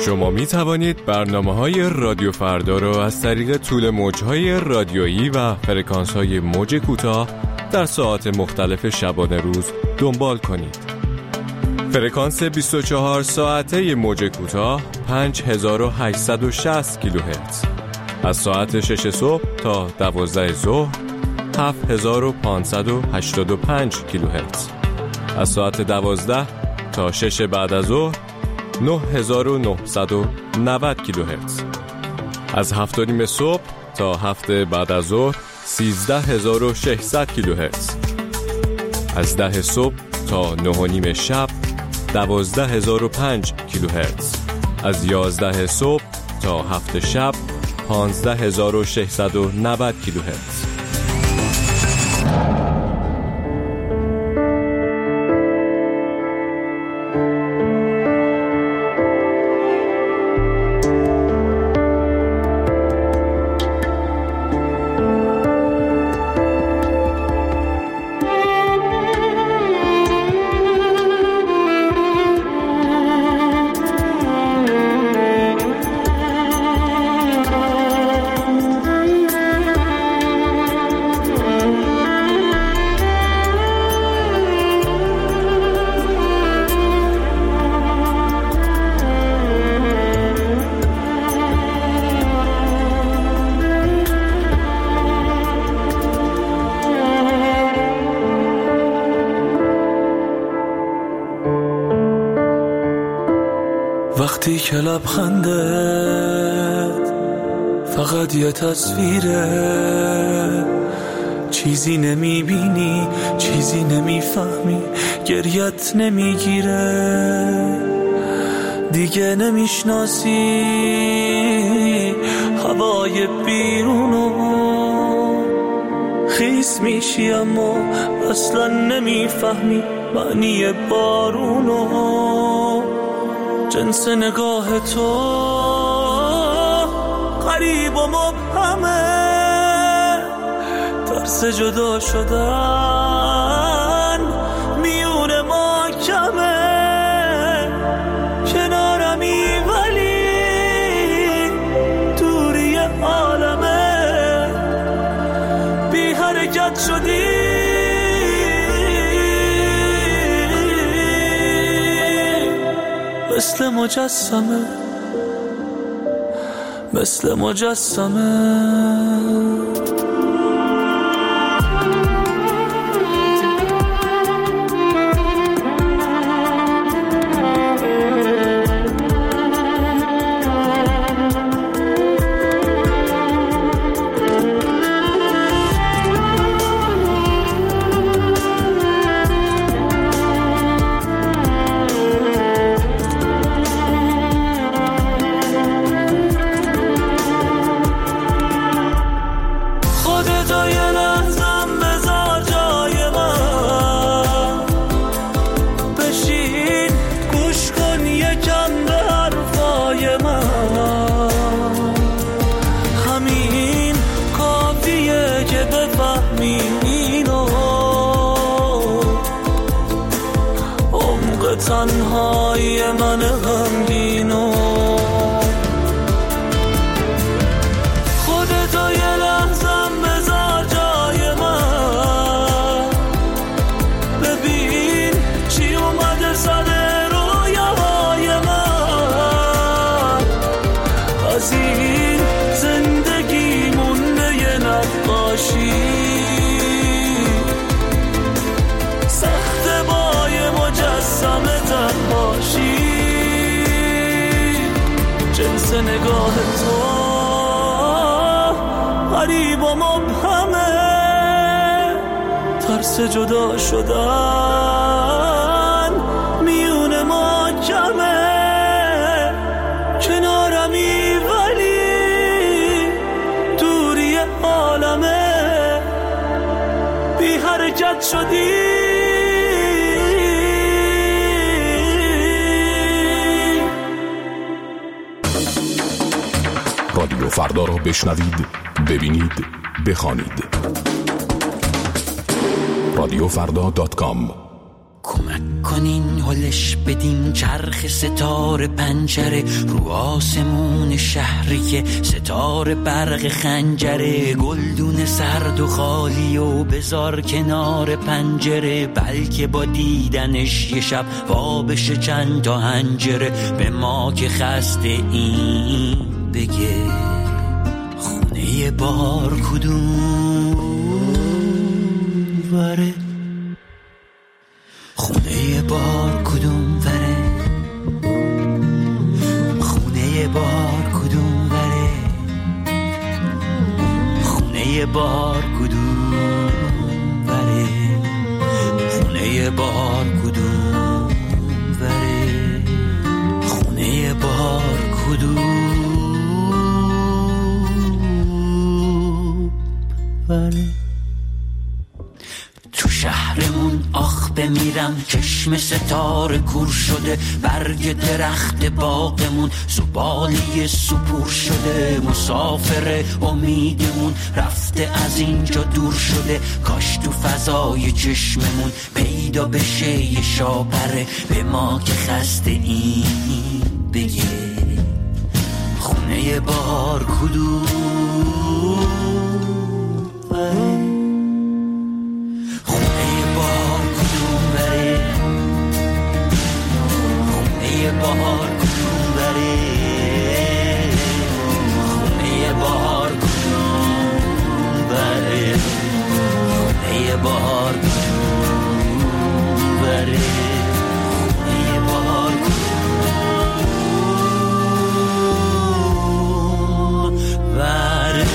شما می توانید برنامه‌های رادیو فردا را از طریق طول موج‌های رادیویی و فرکانس‌های موج کوتاه در ساعات مختلف شبانه روز دنبال کنید. فرکانس 24 ساعته موج کوتاه 5860 کیلوهرتز. از ساعت 6 صبح تا 12 ظهر 7585 کیلوهرتز. از ساعت 12 تا 6 بعد از ظهر 9990 کیلوهرتز. از 7:30 صبح تا 7 بعد از ظهر 13600 کیلوهرتز. از 10 صبح تا 9:30 شب 12005 کیلوهرتز. از 11 صبح تا 7 شب 15690 کیلوهرتز. وقتی که لبخندت فقط یه تصویره، چیزی نمیبینی، چیزی نمیفهمی، گریت نمیگیره، دیگه نمیشناسی هوای بیرونو، خیس میشی اما اصلا نمیفهمی معنی بارونو. جنس نگاه تو غریب و مبهمه، ترس جدا شدن میون ما کمه، کنارمی ولی دوری عالمه، بی حرکت شدی مثل مجسمه، مثل مجسمه. تنهایی من غمگینو، خودتو یه لحظم بذار جای من، ببین چی اومده سر رویاهای من، از این زندگی مونده یه نقاشی، جنس نگاه تو غریب و مبهمه، ترس جدا شدن میون ما کمه، کنارمی ولی دوری عالمه، بی حرکت شدی رادیو فردا را بشنوید، ببینید، بخوانید. رادیوفردا.com کمک کنین هلش بدیم چرخ ستاره پنجره رو آسمون شهری که ستاره برق خنجره گلدون سرد و خالی و بذار کنار پنجره بلکه با دیدنش یه شب وا بشه چند تا هنجره به ما که خسته این بگه خونه بار کدوم وره خونه بار کدوم وره خونه بار کدوم وره خونه بار کدوم وره خونه بار کدوم وره خونه بار کدوم وره تو شهرمون آخ بمیرم چشم ستاره کور شده برگ درخت باغمون زباله سپور شده مسافر امیدمون رفته از اینجا دور شده کاش تو فضای چشممون پیدا بشه یه شاپره به ما که خسته این بگه خونه بار کدوم وره بهار کدوم بره خونه بهار کدوم بره خونه بهار کدوم بره خونه بهار کدوم بره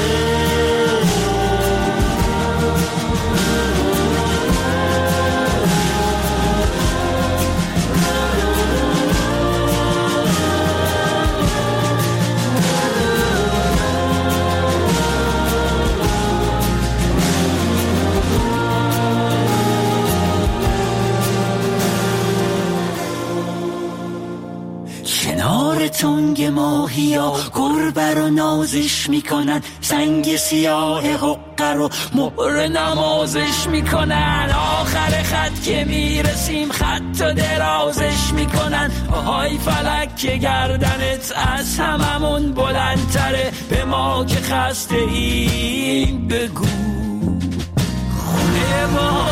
تنگ ماهیا گربه رو نازش میکنن سنگ سیاه حقه رو مهر نمازش میکنن آخر خط که میرسیم خط و درازش میکنن آهای فلک که گردنت از هممون بلندتره به ما که خسته این بگو خونه ما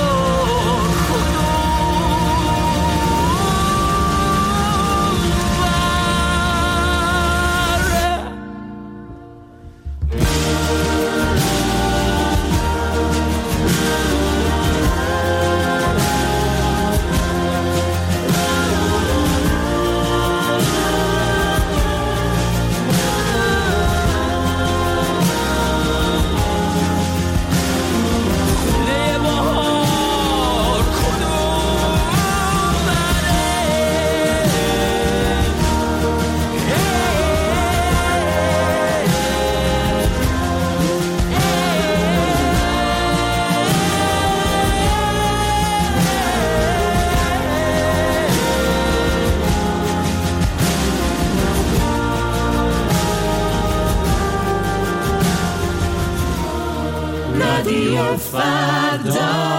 رادیو فردا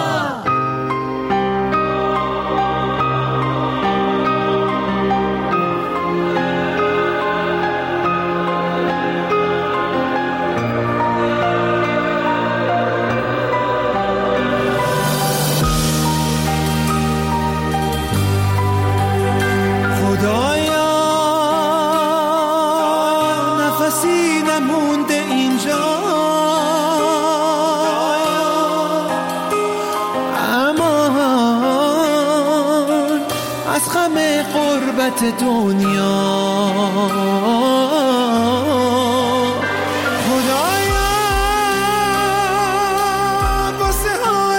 دنیا خدایا واسه حال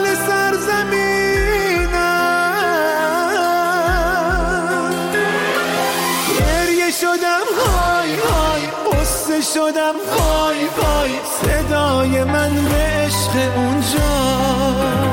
سرزمینم گریه شدم های های قصه شدم های های صدای من به عشق اونجا